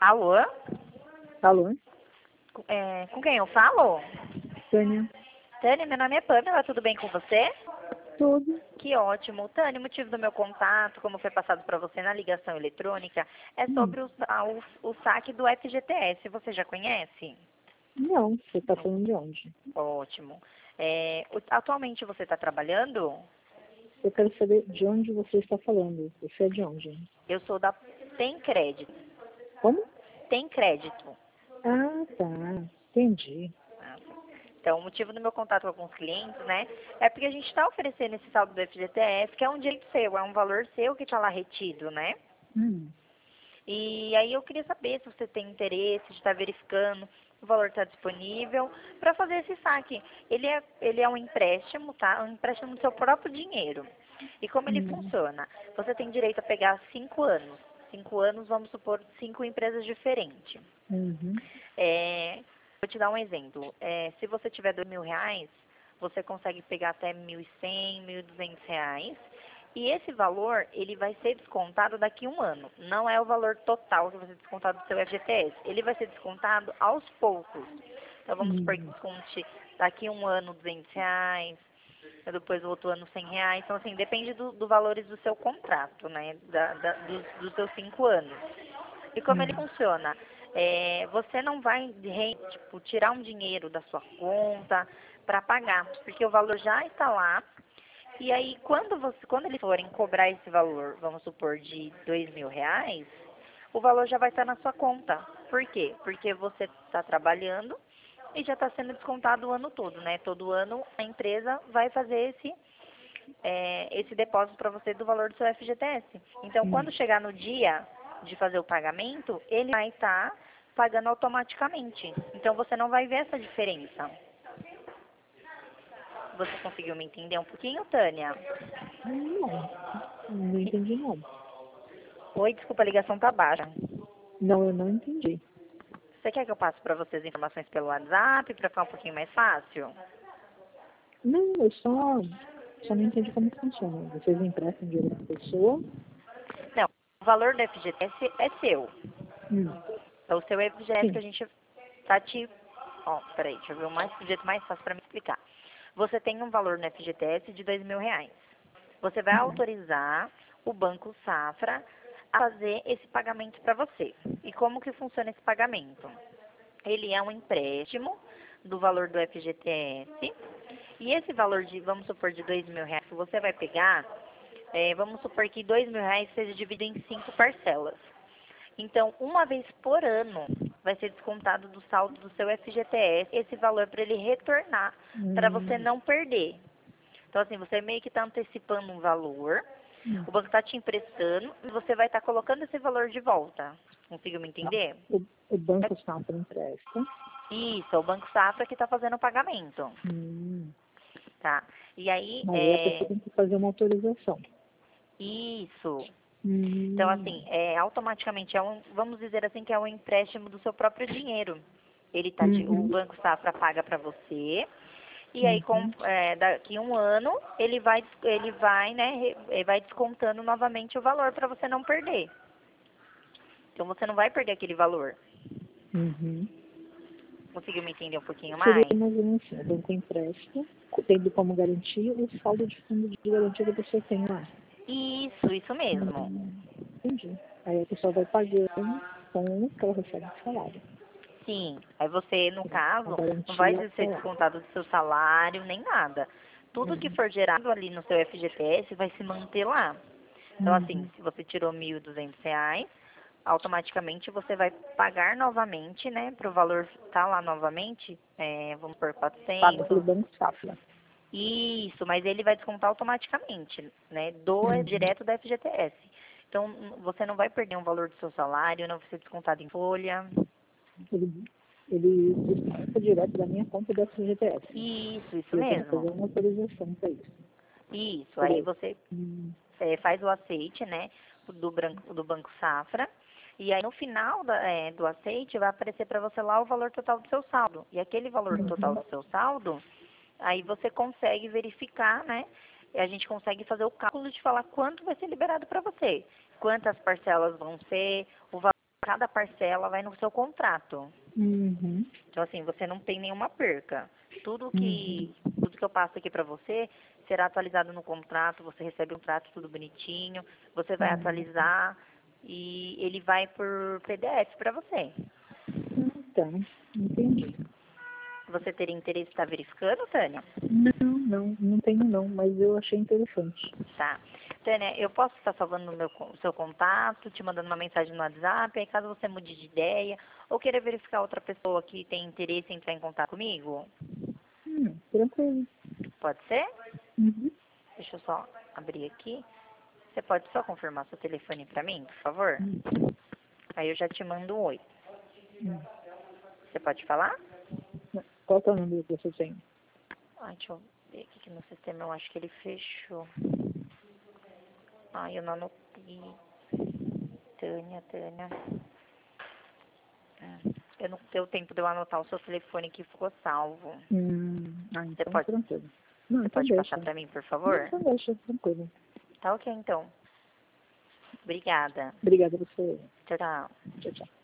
Alô? Alô? Com quem eu falo? Tânia? Tânia, meu nome é Pamela, tudo bem com você? Tudo? Que ótimo. Tânia, o motivo do meu contato, como foi passado para você na ligação eletrônica, é sobre o saque do FGTS. Você já conhece? Não, você está falando de onde? Ótimo. Atualmente você está trabalhando? Eu quero saber de onde você está falando. Você é de onde? Eu sou da Tem Crédito. Como? Tem Crédito. Ah, tá. Entendi. Então, o motivo do meu contato com alguns clientes, né, é porque a gente está oferecendo esse saldo do FGTS, que é um direito seu, é um valor seu que está lá retido, né? Hum. E aí eu queria saber se você tem interesse de estar verificando o valor está disponível para fazer esse saque. Ele é um empréstimo, tá? Um empréstimo do seu próprio dinheiro. E como ele funciona? Você tem direito a pegar 5 anos. 5 anos, vamos supor, 5 empresas diferentes. Uhum. Vou te dar um exemplo. Se você tiver R$ 2.000, você consegue pegar até R$ 1.100, R$ 1.200. E esse valor, ele vai ser descontado daqui a um ano. Não é o valor total que vai ser descontado do seu FGTS. Ele vai ser descontado aos poucos. Então, vamos supor que desconte daqui a um ano R$ 200, depois o outro ano R$ 100. Então, assim, depende dos valores do seu contrato, né? Dos seus 5 anos. E como ele funciona? Você não vai tirar um dinheiro da sua conta para pagar, porque o valor já está lá. E aí, quando eles forem cobrar esse valor, vamos supor, de R$ 2.000, o valor já vai estar na sua conta. Por quê? Porque você está trabalhando e já está sendo descontado o ano todo, né? Todo ano a empresa vai fazer esse depósito para você do valor do seu FGTS. Então, quando chegar no dia de fazer o pagamento, ele vai estar pagando automaticamente. Então, você não vai ver essa diferença. Você conseguiu me entender um pouquinho, Tânia? Não entendi não. Oi, desculpa, a ligação tá baixa. Não, eu não entendi. Você quer que eu passe para vocês informações pelo WhatsApp para ficar um pouquinho mais fácil? Não, eu só não entendi como funciona. Vocês emprestam dinheiro para a pessoa? Não, o valor do FGTS é seu. Hum. É o seu FGTS que a Sim. gente tá te... Ó, peraí, deixa eu ver o jeito mais fácil para me explicar. Você tem um valor no FGTS de R$ 2.000. Você vai autorizar o Banco Safra a fazer esse pagamento para você. E como que funciona esse pagamento? Ele é um empréstimo do valor do FGTS. E esse valor vamos supor, de R$ 2.000 que você vai pegar, vamos supor que R$ 2.000 seja dividido em 5 parcelas. Então, uma vez por ano, vai ser descontado do saldo do seu FGTS esse valor para ele retornar, para você não perder. Então, assim, você meio que está antecipando um valor, o banco está te emprestando e você vai estar colocando esse valor de volta. Conseguiu me entender? O Banco Safra empresta. Isso, é o Banco Safra que está fazendo o pagamento. Tá? E aí, Mas aí a pessoa tem que fazer uma autorização. isso. Então, assim, automaticamente, vamos dizer assim, que é um empréstimo do seu próprio dinheiro. O Banco Safra paga para você, e aí, daqui a um ano, ele vai, né, vai descontando novamente o valor para você não perder. Então, você não vai perder aquele valor. Conseguiu me entender um pouquinho Seria mais? mais ou menos assim, o banco empresta, tendo como garantia o saldo de fundo de garantia que a pessoa tem lá. Isso mesmo. Entendi. Aí a pessoa vai pagando com o que ela recebe de salário. Sim, aí você, no A caso, não vai garantia ser é lá. descontado do seu salário, nem nada. Tudo que for gerado ali no seu FGTS vai se manter lá. Então, assim, se você tirou R$ 1.200, automaticamente você vai pagar novamente, né, para o valor estar lá novamente, vamos por Paga pelo 400. Banco Safra. Isso, mas ele vai descontar automaticamente, né, direto da FGTS. Então, você não vai perder um valor do seu salário, não vai ser descontado em folha. Ele desconta direto da minha conta do FGTS. Isso E eu tenho que mesmo. fazer uma autorização para isso. Isso, aí Beleza. você faz o aceite, né, do Banco Safra, e aí no final do aceite vai aparecer para você lá o valor total do seu saldo. E aquele valor total do seu saldo, aí você consegue verificar, né, e a gente consegue fazer o cálculo de falar quanto vai ser liberado para você, quantas parcelas vão ser, o valor cada parcela vai no seu contrato. Uhum. Então, assim, você não tem nenhuma perca. Tudo Uhum. que eu passo aqui para você será atualizado no contrato, você recebe um contrato tudo bonitinho, você vai atualizar e ele vai por PDF para você. Tá, entendi. Você teria interesse em estar verificando, Tânia? Não tenho não, mas eu achei interessante. Tá. Tânia, eu posso estar salvando o seu contato, te mandando uma mensagem no WhatsApp, aí caso você mude de ideia, ou queira verificar outra pessoa que tem interesse em entrar em contato comigo? Tranquilo. Pode ser? Uhum. Deixa eu só abrir aqui. Você pode só confirmar seu telefone para mim, por favor? Aí eu já te mando um oi. Hum. Você pode falar? Qual que é o número que você tem? Ai, deixa eu ver aqui no sistema, eu acho que ele fechou. Ai, eu não anotei. Tânia. Eu não deu tempo de eu anotar o seu telefone que ficou salvo. Você Então pode, tranquilo. Não, você então pode deixa. passar para mim, por Não, favor? então deixa, tranquilo. Tá ok, então. Obrigada. Obrigada a você. Tchau, tchau. Tchau, tchau.